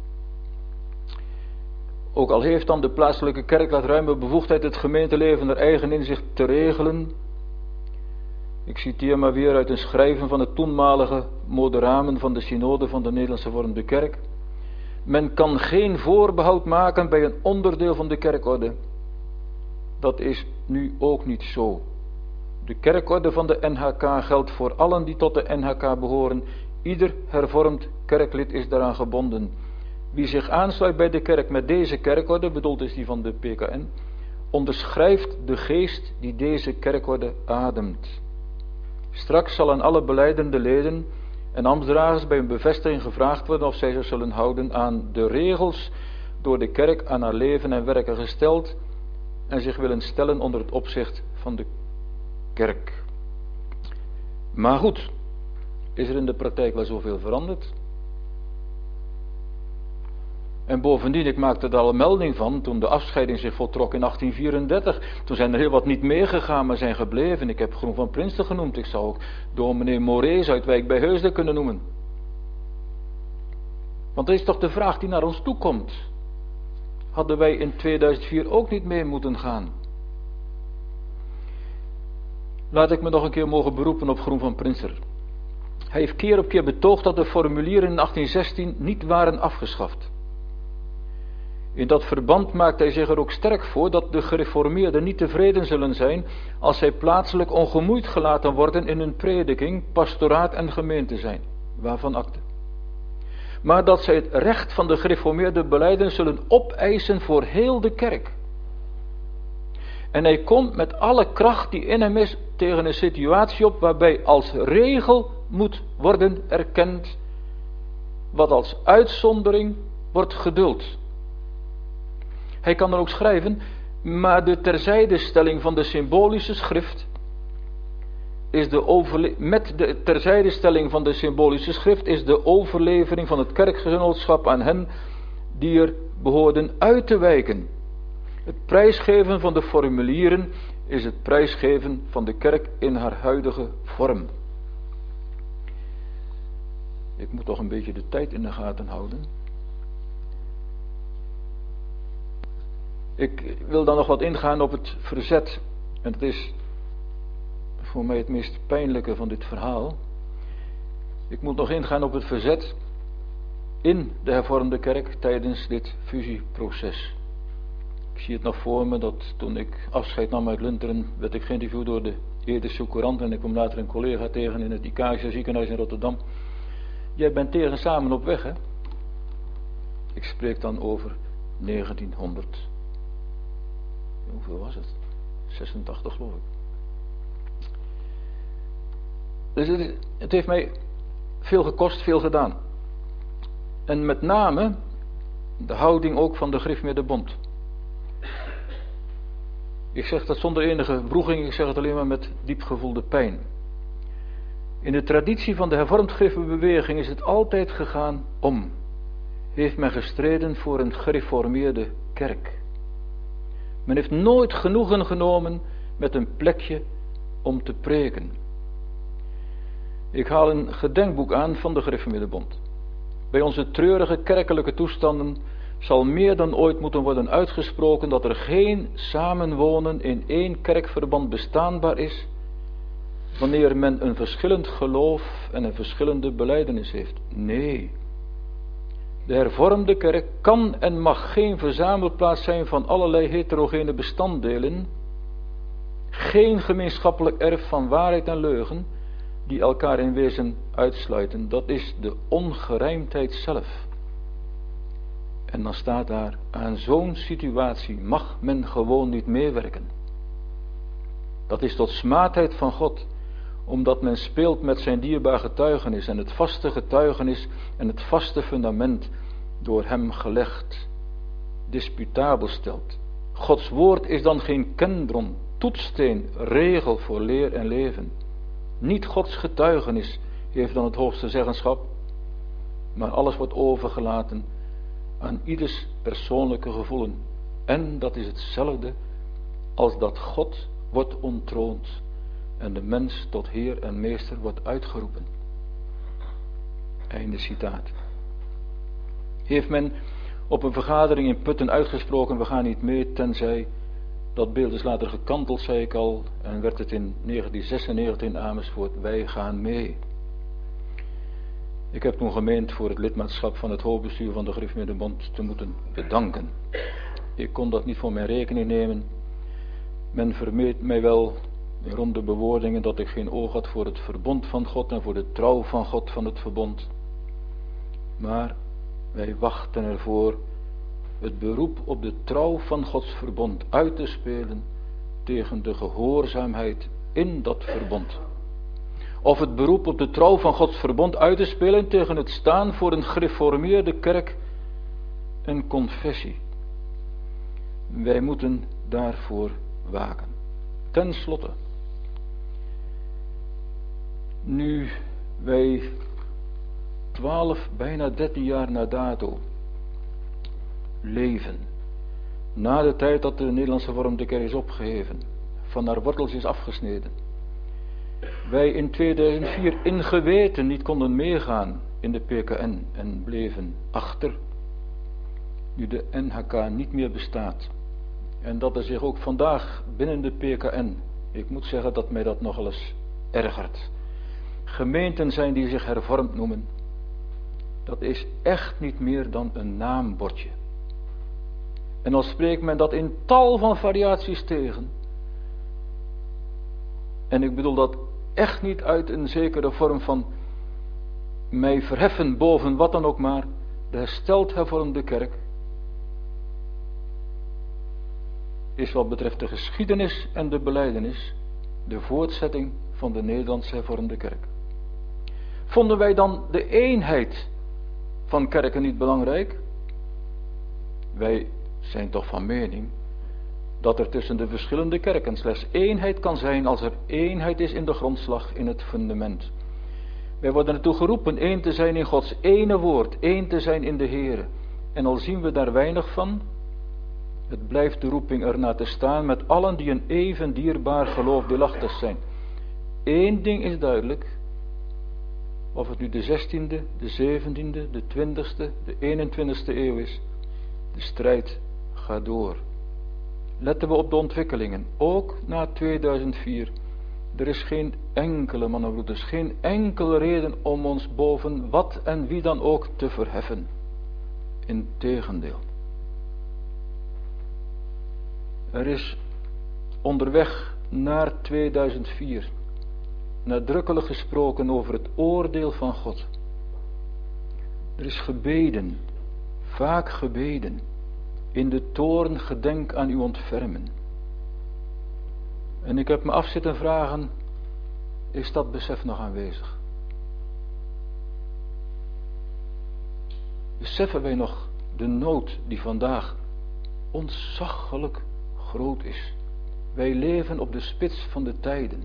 Ook al heeft dan de plaatselijke kerk laat ruime bevoegdheid het gemeenteleven naar eigen inzicht te regelen. Ik citeer maar weer uit een schrijven van het toenmalige moderamen van de synode van de Nederlandse Hervormde Kerk. Men kan geen voorbehoud maken bij een onderdeel van de kerkorde. Dat is nu ook niet zo. De kerkorde van de NHK geldt voor allen die tot de NHK behoren. Ieder hervormd kerklid is daaraan gebonden. Wie zich aansluit bij de kerk met deze kerkorde, bedoeld is die van de PKN, onderschrijft de geest die deze kerkorde ademt. Straks zal aan alle belijdende leden en ambtsdragers bij een bevestiging gevraagd worden of zij zich zullen houden aan de regels door de kerk aan haar leven en werken gesteld en zich willen stellen onder het opzicht van de kerk. Maar goed, is er in de praktijk wel zoveel veranderd? En bovendien, ik maakte er al een melding van, toen de afscheiding zich voltrok in 1834, toen zijn er heel wat niet meegegaan, maar zijn gebleven. Ik heb Groen van Prinsen genoemd, ik zou ook dominee Morees uit Wijk bij Heusden kunnen noemen. Want dat is toch de vraag die naar ons toe komt. Hadden wij in 2004 ook niet mee moeten gaan? Laat ik me nog een keer mogen beroepen op Groen van Prinsen. Hij heeft keer op keer betoogd dat de formulieren in 1816 niet waren afgeschaft. In dat verband maakt hij zich er ook sterk voor dat de gereformeerden niet tevreden zullen zijn als zij plaatselijk ongemoeid gelaten worden in hun prediking, pastoraat en gemeente zijn, waarvan akte. Maar dat zij het recht van de gereformeerde belijden zullen opeisen voor heel de kerk. En hij komt met alle kracht die in hem is tegen een situatie op waarbij als regel moet worden erkend wat als uitzondering wordt geduld. Hij kan er ook schrijven, maar de terzijdestelling van de symbolische schrift is met de terzijdestelling van de symbolische schrift is de overlevering van het kerkgenootschap aan hen die er behoorden uit te wijken. Het prijsgeven van de formulieren is het prijsgeven van de kerk in haar huidige vorm. Ik moet toch een beetje de tijd in de gaten houden. Ik wil dan nog wat ingaan op het verzet. En dat is voor mij het meest pijnlijke van dit verhaal. Ik moet nog ingaan op het verzet in de hervormde kerk tijdens dit fusieproces. Ik zie het nog voor me dat toen ik afscheid nam uit Lunteren, werd ik geïnterviewd door de Eerderse Courant en ik kwam later een collega tegen in het Icazia ziekenhuis in Rotterdam. Jij bent tegen samen op weg, hè? Ik spreek dan over 1900. Hoeveel was het? 86 geloof ik. Dus het heeft mij veel gekost, veel gedaan. En met name de houding ook van de Gereformeerde Bond. Ik zeg dat zonder enige wroeging, ik zeg het alleen maar met diep gevoelde pijn. In de traditie van de hervormd Griffenbeweging is het altijd gegaan om. Heeft men gestreden voor een gereformeerde kerk. Men heeft nooit genoegen genomen met een plekje om te preken. Ik haal een gedenkboek aan van de Gereformeerde Bond. Bij onze treurige kerkelijke toestanden zal meer dan ooit moeten worden uitgesproken dat er geen samenwonen in één kerkverband bestaanbaar is, wanneer men een verschillend geloof en een verschillende belijdenis heeft. Nee. De hervormde kerk kan en mag geen verzamelplaats zijn van allerlei heterogene bestanddelen, geen gemeenschappelijk erf van waarheid en leugen, die elkaar in wezen uitsluiten. Dat is de ongerijmdheid zelf. En dan staat daar, aan zo'n situatie mag men gewoon niet meewerken. Dat is tot smaadheid van God, omdat men speelt met zijn dierbaar getuigenis en het vaste getuigenis en het vaste fundament door hem gelegd, disputabel stelt. Gods woord is dan geen kenbron, toetssteen, regel voor leer en leven. Niet Gods getuigenis heeft dan het hoogste zeggenschap, maar alles wordt overgelaten aan ieders persoonlijke gevoelen. En dat is hetzelfde als dat God wordt ontroond en de mens tot Heer en Meester wordt uitgeroepen. Einde citaat. Heeft men op een vergadering in Putten uitgesproken, we gaan niet mee, tenzij, dat beeld is later gekanteld, zei ik al, en werd het in 1996 in Amersfoort, wij gaan mee. Ik heb toen gemeend voor het lidmaatschap van het hoofdbestuur van de Gereformeerde Bond te moeten bedanken. Ik kon dat niet voor mijn rekening nemen. Men vermeed mij wel in ronde bewoordingen dat ik geen oog had voor het verbond van God en voor de trouw van God van het verbond. Maar wij wachten ervoor het beroep op de trouw van Gods verbond uit te spelen tegen de gehoorzaamheid in dat verbond. Of het beroep op de trouw van Gods verbond uit te spelen tegen het staan voor een gereformeerde kerk en confessie. Wij moeten daarvoor waken. Ten slotte, nu wij 12, bijna 13 jaar na dato leven, na de tijd dat de Nederlandse Hervormde Kerk is opgeheven, van haar wortels is afgesneden, wij in 2004 in geweten niet konden meegaan in de PKN en bleven achter, nu de NHK niet meer bestaat. En dat er zich ook vandaag binnen de PKN, ik moet zeggen dat mij dat nogal eens ergert, gemeenten zijn die zich hervormd noemen. Dat is echt niet meer dan een naambordje. En dan spreekt men dat in tal van variaties tegen. En ik bedoel dat echt niet uit een zekere vorm van mij verheffen boven wat dan ook maar. De hersteld hervormde kerk is wat betreft de geschiedenis en de belijdenis de voortzetting van de Nederlandse hervormde kerk. Vonden wij dan de eenheid van kerken niet belangrijk? Wij zijn toch van mening dat er tussen de verschillende kerken slechts eenheid kan zijn als er eenheid is in de grondslag, in het fundament. Wij worden ertoe geroepen één te zijn in Gods ene woord, één te zijn in de Here. En al zien we daar weinig van, het blijft de roeping ernaar te staan met allen die een even dierbaar geloof deelachtig zijn. Eén ding is duidelijk, of het nu de 16e, de 17e, de 20e, de 21e eeuw is, de strijd gaat door. Letten we op de ontwikkelingen, ook na 2004. Er is geen enkele, mannen en broeders, geen enkele reden om ons boven wat en wie dan ook te verheffen. Integendeel. Er is onderweg naar 2004 nadrukkelijk gesproken over het oordeel van God. Er is gebeden, vaak gebeden, in de toorn gedenk aan uw ontfermen. En ik heb me af zitten vragen, is dat besef nog aanwezig? Beseffen wij nog de nood die vandaag ontzaglijk groot is? Wij leven op de spits van de tijden.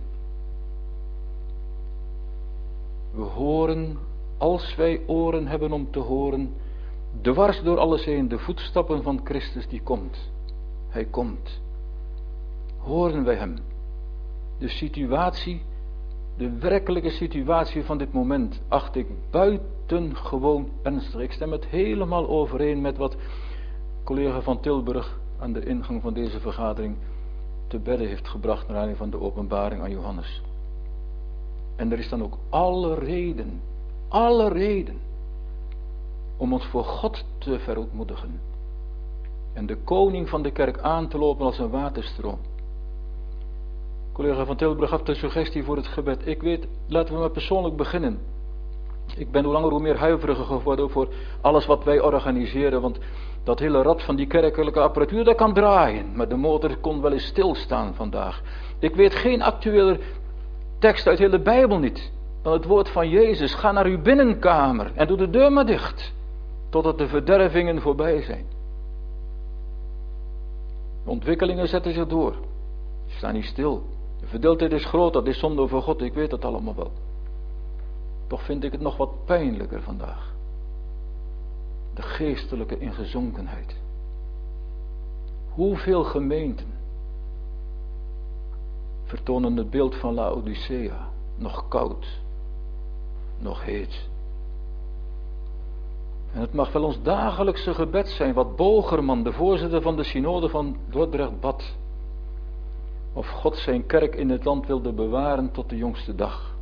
We horen, als wij oren hebben om te horen, dwars door alles heen de voetstappen van Christus die komt. Hij komt. Horen wij hem? De situatie, de werkelijke situatie van dit moment, acht ik buitengewoon ernstig. Ik stem het helemaal overeen met wat collega van Tilburg aan de ingang van deze vergadering te bedde heeft gebracht naar aanleiding van de openbaring aan Johannes. En er is dan ook alle reden om ons voor God te verootmoedigen en de koning van de kerk aan te lopen als een waterstroom. Collega van Tilburg gaf de suggestie voor het gebed. Ik weet, laten we maar persoonlijk beginnen. Ik ben hoe langer hoe meer huiveriger geworden voor alles wat wij organiseren, want dat hele rad van die kerkelijke apparatuur, dat kan draaien, maar de motor kon wel eens stilstaan vandaag. Ik weet geen actuele tekst uit de hele Bijbel niet, dan het woord van Jezus. Ga naar uw binnenkamer en doe de deur maar dicht, totdat de verdervingen voorbij zijn. De ontwikkelingen zetten zich door. Ze staan niet stil. De verdeeldheid is groot, dat is zonde voor God, ik weet dat allemaal wel. Toch vind ik het nog wat pijnlijker vandaag. De geestelijke ingezonkenheid. Hoeveel gemeenten vertonen het beeld van Laodicea, nog koud, nog heet. En het mag wel ons dagelijkse gebed zijn, wat Bogerman, de voorzitter van de synode van Dordrecht, bad. Of God zijn kerk in het land wilde bewaren tot de jongste dag.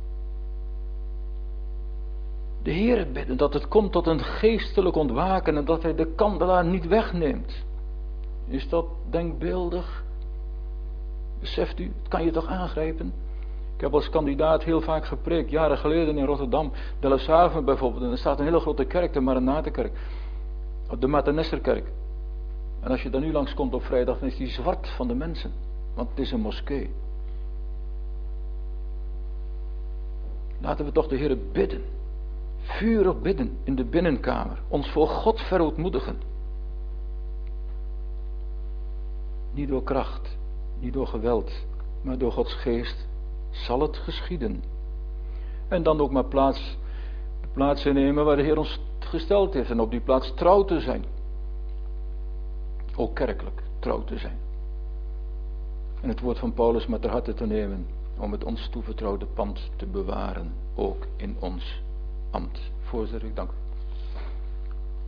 De Heere bidden dat het komt tot een geestelijk ontwaken en dat Hij de kandelaar niet wegneemt. Is dat denkbeeldig? Beseft u, het kan je toch aangrijpen? Ik heb als kandidaat heel vaak gepreekt, jaren geleden in Rotterdam, Delfshaven bijvoorbeeld, en er staat een hele grote kerk, de Maranatenkerk, de Maternesserkerk. En als je daar nu langs komt op vrijdag, dan is die zwart van de mensen, want het is een moskee. Laten we toch de Heere bidden, vurig bidden in de binnenkamer, ons voor God verootmoedigen. Niet door kracht, niet door geweld, maar door Gods geest zal het geschieden. En dan ook maar plaats innemen waar de Heer ons gesteld heeft en op die plaats trouw te zijn. Ook kerkelijk trouw te zijn. En het woord van Paulus maar ter harte te nemen om het ons toevertrouwde pand te bewaren, ook in ons ambt. Voorzitter, ik dank u.